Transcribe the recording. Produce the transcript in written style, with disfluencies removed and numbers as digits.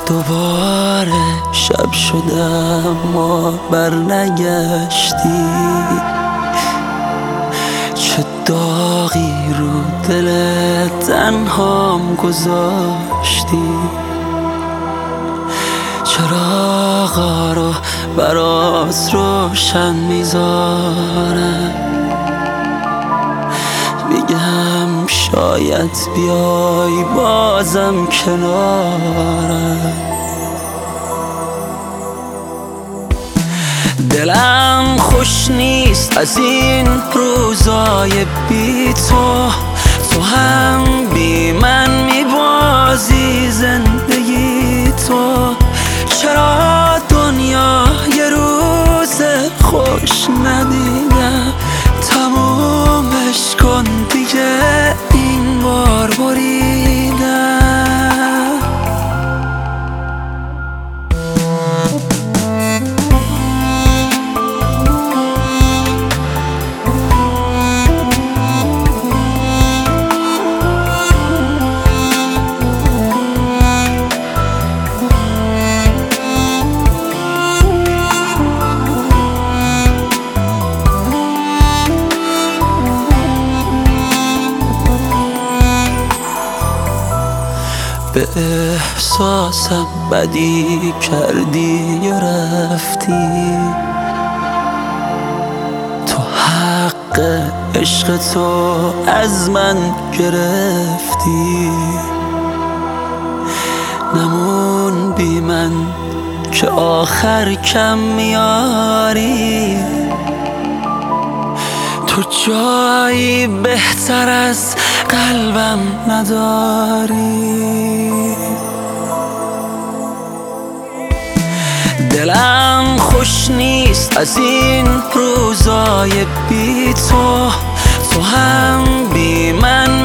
دوباره شب شدم ما برنگشتی، چه داغی رو دل تنهام گذاشتی. چراغا رو برات روشن میذارم، میگم شاید بیای بازم کنارم. دلم خوش نیست از این روزای بی تو، تو هم بی من میبازی زندگی تو. چرا دنیا یه روز خوش ندیدم، تمومش کن دیگه این بار بریدم. به احساسم بدی کردی یا رفتی، تو حق عشق تو از من گرفتی. نمون بی من که آخر کم میاری، تو جایی بهتر از قلبم نداری. دلم خوش نیست از این روزای بی تو، تو هم بی من